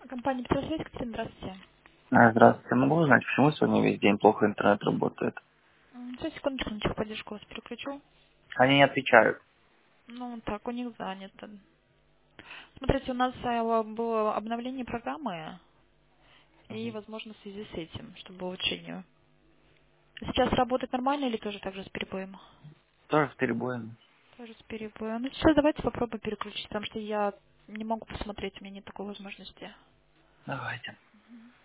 Компания «Петросвязь», Катерина, здравствуйте. Здравствуйте. Могу узнать, почему сегодня весь день плохо интернет работает? Сейчас, секундочку, на техподдержку вас переключу. Они не отвечают. Ну, так, у них занято. Смотрите, у нас было обновление программы, и, Мгм. возможно, в связи с этим, чтобы улучшению. Сейчас работает нормально или тоже так же с перебоем? Тоже с перебоем. Тоже с перебоем. Ну, сейчас давайте попробуем переключить, потому что я не могу посмотреть, у меня нет такой возможности. Давайте.